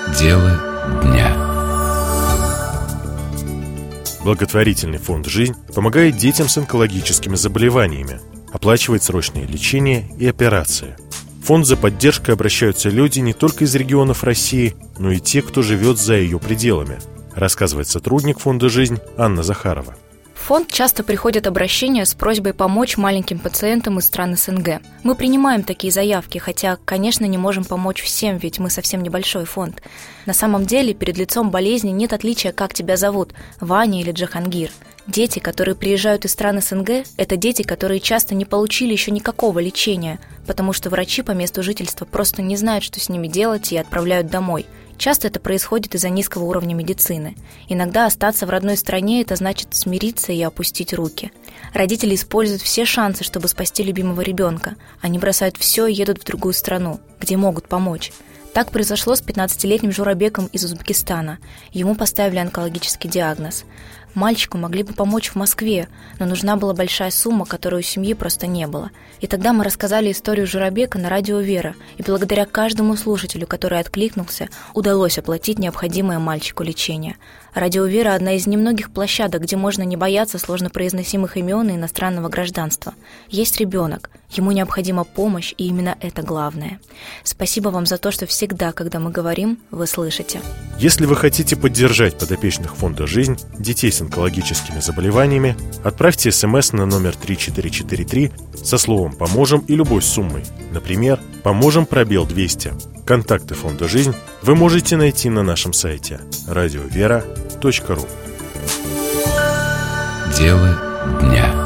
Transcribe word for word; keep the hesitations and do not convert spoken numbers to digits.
Дело дня. Благотворительный фонд «Жизнь» помогает детям с онкологическими заболеваниями, оплачивает срочное лечение и операции. В фонд за поддержкой обращаются люди не только из регионов России, но и те, кто живет за ее пределами, рассказывает сотрудник фонда «Жизнь» Анна Захарова. В фонд часто приходят обращения с просьбой помочь маленьким пациентам из стран СНГ. Мы принимаем такие заявки, хотя, конечно, не можем помочь всем, ведь мы совсем небольшой фонд. На самом деле, перед лицом болезни нет отличия, как тебя зовут – Ваня или Джахангир. Дети, которые приезжают из стран СНГ, это дети, которые часто не получили еще никакого лечения, потому что врачи по месту жительства просто не знают, что с ними делать, и отправляют домой. Часто это происходит из-за низкого уровня медицины. Иногда остаться в родной стране – это значит смириться и опустить руки. Родители используют все шансы, чтобы спасти любимого ребенка. Они бросают все и едут в другую страну, где могут помочь. Так произошло с пятнадцатилетним Журабеком из Узбекистана. Ему поставили онкологический диагноз. Мальчику могли бы помочь в Москве, но нужна была большая сумма, которой у семьи просто не было. И тогда мы рассказали историю Журабека на радио «Вера», и благодаря каждому слушателю, который откликнулся, удалось оплатить необходимое мальчику лечение. Радио «Вера» – одна из немногих площадок, где можно не бояться сложнопроизносимых имен и иностранного гражданства. Есть ребенок, ему необходима помощь, и именно это главное. Спасибо вам за то, что всегда, когда мы говорим, вы слышите. Если вы хотите поддержать подопечных фонда «Жизнь», детей с онкологическими заболеваниями, отправьте смс на номер три четыре четыре три со словом «Поможем» и любой суммой. Например, «Поможем» пробел двести. Контакты фонда «Жизнь» вы можете найти на нашем сайте радиовера точка ру. Дело дня.